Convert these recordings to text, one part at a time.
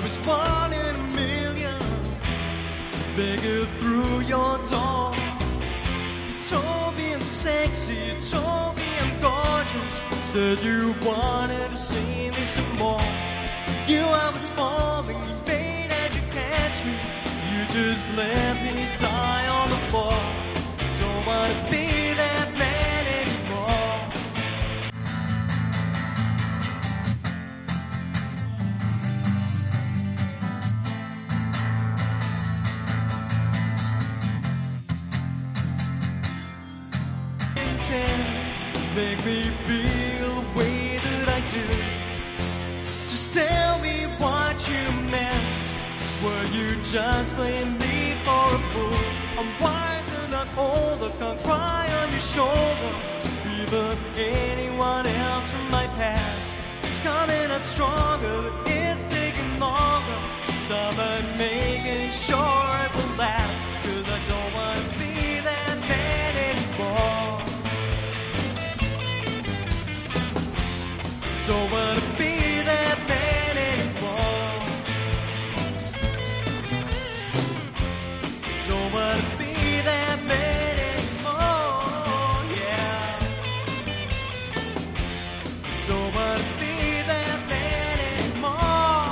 There is one in a million to bigger through your door. You told me I'm sexy, you told me I'm gorgeous. Said you wanted to see me some more. You I was falling, you made that you catch me. You just let me die on the floor. Don't wanna be that man anymore. Make me feel the way that I do. Just tell me what you meant. Were you just playing me for a fool? I'm wiser, not older, can't cry on your shoulder. Even anyone else from my past, it's coming out stronger, but it's taking longer. So I'm making sure it will last, 'cause I don't want to be that man anymore. Don't wanna be that man anymore. Don't wanna be that man anymore, yeah. Don't wanna be that man anymore.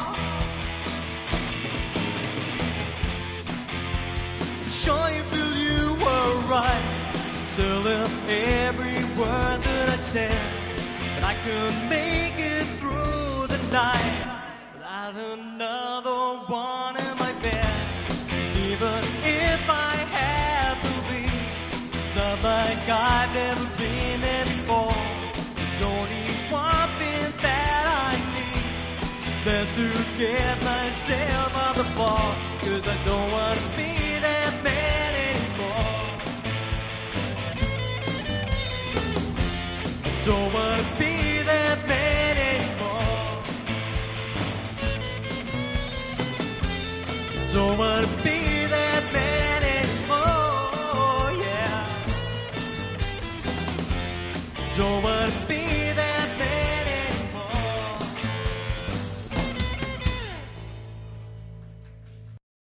Sure you feel you were right. Tell them every word that I said. I could make it through the night without another one in my bed. Even if I have to leave, it's not like I've never been there before. There's only one thing that I need, that's to get myself out the bar. 'Cause I don't want